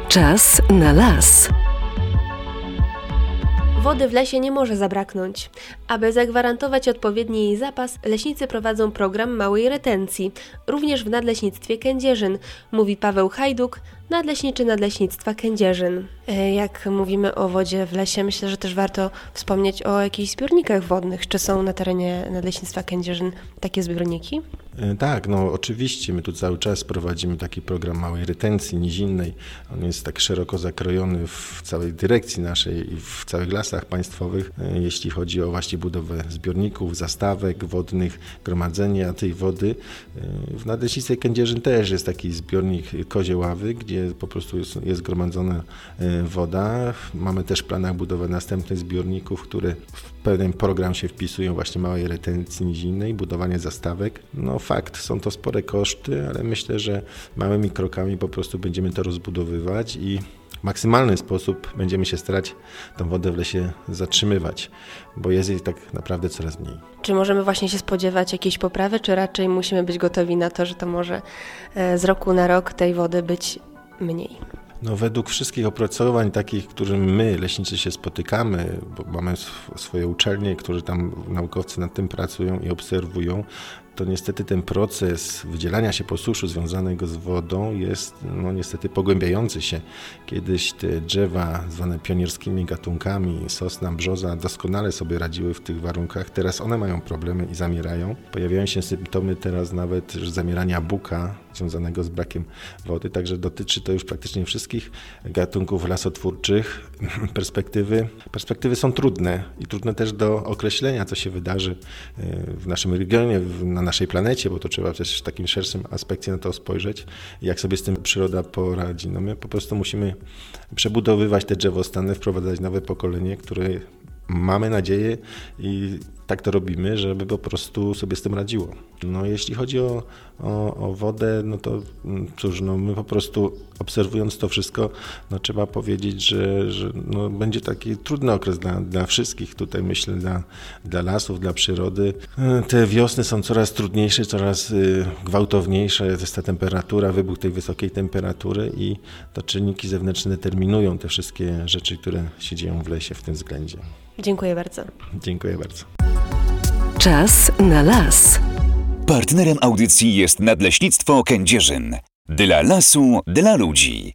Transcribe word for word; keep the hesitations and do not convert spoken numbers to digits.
Czas na las. Wody w lesie nie może zabraknąć. Aby zagwarantować odpowiedni jej zapas, leśnicy prowadzą program małej retencji, również w Nadleśnictwie Kędzierzyn, mówi Paweł Hajduk, nadleśniczy Nadleśnictwa Kędzierzyn. Jak mówimy o wodzie w lesie, myślę, że też warto wspomnieć o jakichś zbiornikach wodnych. Czy są na terenie Nadleśnictwa Kędzierzyn takie zbiorniki? Tak, no oczywiście. My tu cały czas prowadzimy taki program małej retencji nizinnej. On jest tak szeroko zakrojony w całej dyrekcji naszej i w całych lasach państwowych, jeśli chodzi o właśnie budowę zbiorników, zastawek wodnych, gromadzenia tej wody. W Nadleśnictwie Kędzierzyn też jest taki zbiornik Kozie Ławy, gdzie po prostu jest, jest gromadzona woda. Mamy też w planach budowę następnych zbiorników, które w pewien program się wpisują właśnie małej retencji nizinnej, budowanie zastawek. No fakt, są to spore koszty, ale myślę, że małymi krokami po prostu będziemy to rozbudowywać i w maksymalny sposób będziemy się starać tą wodę w lesie zatrzymywać, bo jest jej tak naprawdę coraz mniej. Czy możemy właśnie się spodziewać jakiejś poprawy, czy raczej musimy być gotowi na to, że to może z roku na rok tej wody być mniej? No, według wszystkich opracowań takich, którym my, leśnicy, się spotykamy, bo mamy swoje uczelnie, którzy tam naukowcy nad tym pracują i obserwują, to niestety ten proces wydzielania się po suszu związanego z wodą jest no niestety pogłębiający się. Kiedyś te drzewa zwane pionierskimi gatunkami, sosna, brzoza, doskonale sobie radziły w tych warunkach. Teraz one mają problemy i zamierają. Pojawiają się symptomy teraz nawet zamierania buka związanego z brakiem wody, także dotyczy to już praktycznie wszystkich gatunków lasotwórczych. Perspektywy, perspektywy są trudne i trudne też do określenia, co się wydarzy w naszym regionie, na naszej planecie, bo to trzeba też w takim szerszym aspekcie na to spojrzeć, jak sobie z tym przyroda poradzi. No my po prostu musimy przebudowywać te drzewostany, wprowadzać nowe pokolenie, które mamy nadzieję i tak to robimy, żeby po prostu sobie z tym radziło. No jeśli chodzi o, o, o wodę, no to cóż, no my po prostu obserwując to wszystko, no trzeba powiedzieć, że, że no będzie taki trudny okres dla, dla wszystkich tutaj, myślę, dla, dla lasów, dla przyrody. Te wiosny są coraz trudniejsze, coraz gwałtowniejsze, jest ta temperatura, wybuch tej wysokiej temperatury i to czynniki zewnętrzne determinują te wszystkie rzeczy, które się dzieją w lesie w tym względzie. Dziękuję bardzo. Dziękuję bardzo. Czas na las. Partnerem audycji jest Nadleśnictwo Kędzierzyn. Dla lasu, dla ludzi.